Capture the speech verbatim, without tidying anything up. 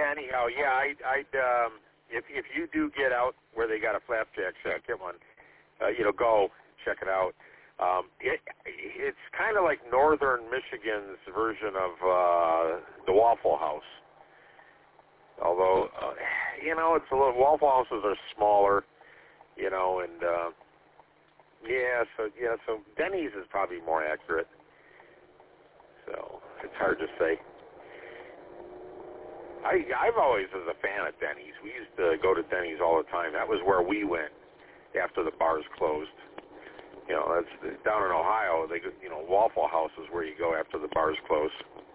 Yeah. Anyhow, yeah, I, I'd um, if if you do get out where they got a flapjack shack, get one. Uh, you know, go check it out. Um, it, it's kind of like northern Michigan's version of uh, the Waffle House. Although, uh, you know, it's a little, Waffle Houses are smaller, you know, and uh, yeah, so yeah, so Denny's is probably more accurate. So it's hard to say. I I've always was a fan of Denny's. We used to go to Denny's all the time. That was where we went after the bars closed. You know, that's down in Ohio. They, you know, Waffle House is where you go after the bars close.